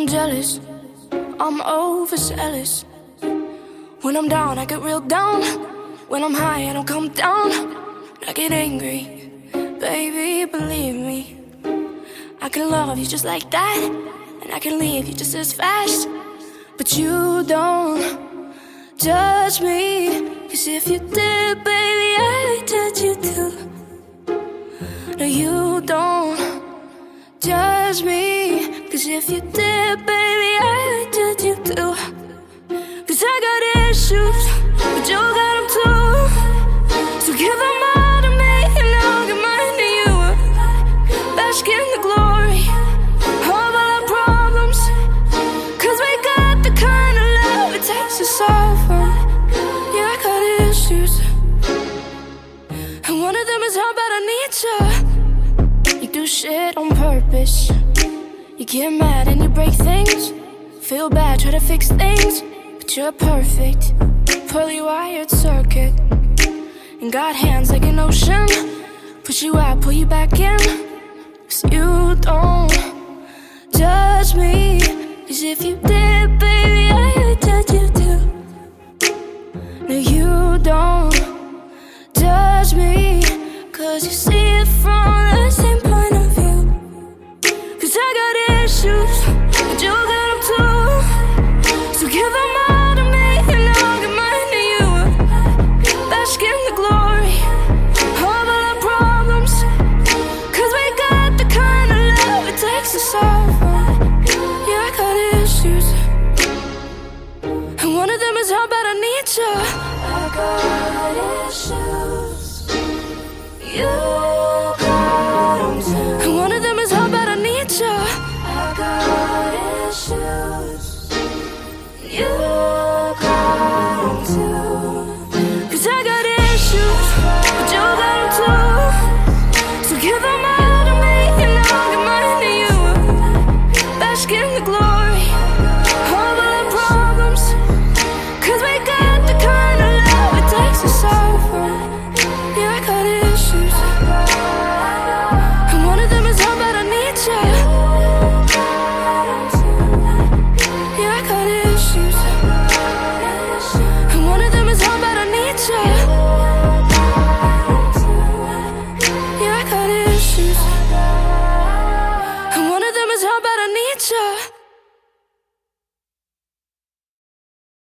I'm jealous, I'm overzealous. When I'm down, I get real down. When I'm high, I don't come down. I get angry, baby, believe me. I can love you just like that, and I can leave you just as fast. But you don't judge me, 'cause if you did, baby, I'd judge you too. No, you don't judge me, 'cause if you did, baby, I'd judge you too. 'Cause I got issues, but you got them too. So give them all to me, and I'll give mine to you. Bask in the glory of all our problems, 'cause we got the kind of love it takes to solve them. Yeah, I got issues, and one of them is how bad I need you. You do shit on purpose. You get mad and you break things. Feel bad, try to fix things, but you're perfect, poorly wired circuit. And got hands like an ocean. Push you out, pull you back in. 'Cause you don't judge me, 'cause if you did, baby, I'd judge you too. No, you don't judge me, 'cause you see